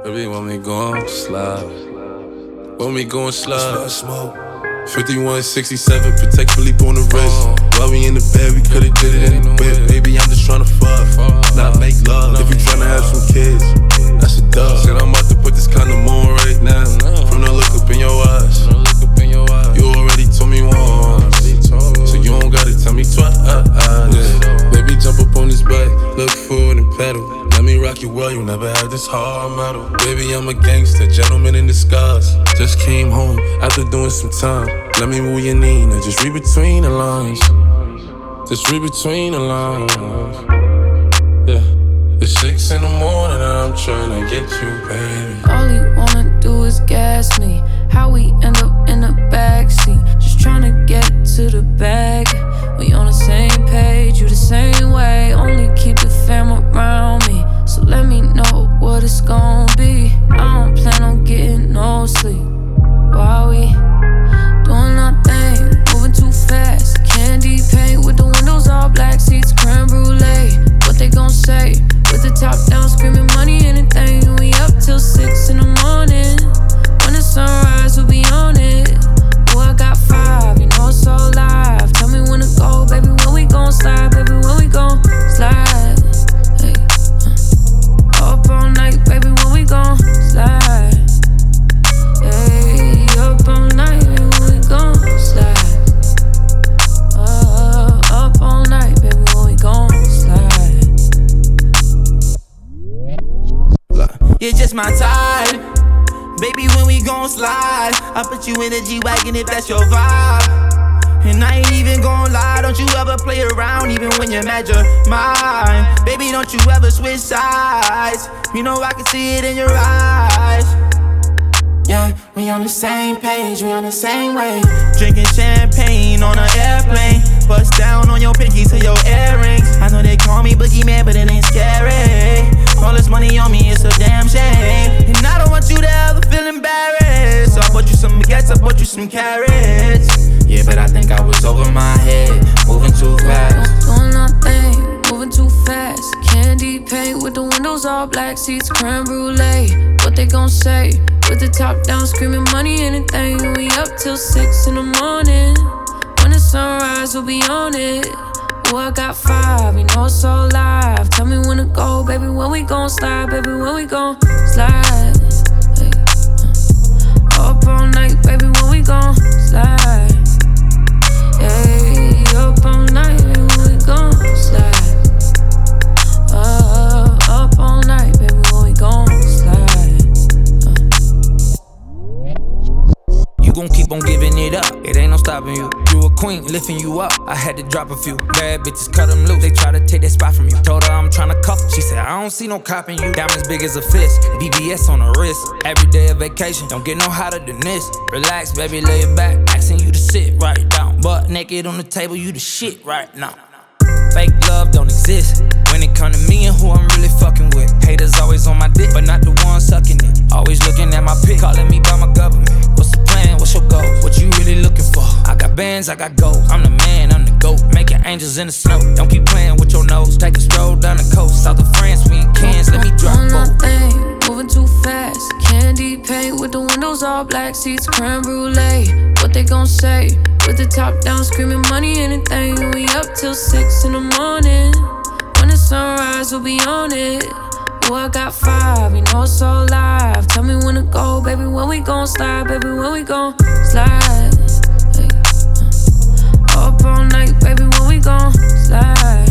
Baby, when we gon' slide. When we gon' slide. 5167, protect Philippe on the wrist. While we in the bed, we could've did it in the whip. Baby, I'm just tryna fuck, not make love. If you tryna have some kids, that's a dub. Said I'm about to put this condom on right now. From the look up in your eyes, you already told me once, so you don't gotta tell me twice. Baby, jump up on this bike, look forward and pedal. Let me rock you well, you never had this hard metal. Baby, I'm a gangster, gentleman in disguise. Just came home after doing some time. Let me move your knee, now just read between the lines. Just read between the lines. Yeah, it's 6 in the morning and I'm trying to get you, baby. All he wanna do is gas me. How we end up in the backseat, just trying to get to the bag. We on the same page, you the same way. Only keep the fam around me, so let me know what it's gon' be. I don't plan on getting no sleep while we doing our thing, moving too fast. Candy paint with the windows all black, seats creme brulee. What they gon' say? With the top down, screaming money, anything. We up till 6 in the morning. When the sunrise, we'll be on it. Ooh, I got 5, you know it's so live. Tell me when to go, baby, when we gon' slide. Baby, when we gon' slide. Hey, up all night, baby, when we gon' slide. Hey, up all night, baby, when we gon' slide. Up all night, baby, when we gon' slide. You're just my type. Baby, when we gon' slide, I put you in the G-Wagon if that's your vibe. And I ain't even gon' lie, don't you ever play around even when you're mad you're mine. Baby, don't you ever switch sides, you know I can see it in your eyes. Yeah, we on the same page, we on the same wave. Drinking champagne on an airplane. Bust down on your pinky to your earrings. I know they call me boogeyman, but it ain't scary. All this money on me, it's a damn shame. And I don't want you to ever feel embarrassed. So I bought you some baguettes, I bought you some carrots. Yeah, but I think I was over my head, moving too fast. Doing nothing, moving too fast. Candy paint with the windows all black, seats creme brulee. What they gon' say? With the top down, screaming money, anything. We up till 6 in the morning. When the sunrise, we'll be on it. Ooh, I got 5, you know it's so live. Tell me when to go, baby, when we gon' slide. Baby, when we gon' slide. Hey, up all night, baby, when we gon' slide. Hey, up all night, baby, when we gon' slide. Up all night, baby, when we gon' slide. You gon' keep on giving it up, it ain't no stopping you. You a queen, lifting you up, I had to drop a few. Bad bitches cut them loose, they try to take that spot from you. Told her I'm tryna cuff, she said I don't see no cop in you. Diamonds big as a fist, BBS on the wrist. Every day a vacation, don't get no hotter than this. Relax, baby, lay it back, asking you to sit right down. Butt naked on the table, you the shit right now. Fake love don't exist when it come to me and who I'm really fucking with. Haters always on my dick, but not the one sucking it. Always looking at my pic, calling me by my government. What's the plan? What's your goal? What you really looking for? I got bands, I got gold. I'm the man, I'm the GOAT. Making angels in the snow. Don't keep playing with your nose. Take a stroll down the coast, south of France, we in Cairns. Let me drop both. Moving too fast. Candy paint with the windows all black, seats creme brulee. What they gon' say? With the top down, screaming money, anything. We up till 6 in the morning. When the sunrise, we'll be on it. Ooh, I got 5, you know it's so live. Tell me when to go, baby, when we gon' slide. Baby, when we gon' slide. Hey, up all night, baby, when we gon' slide.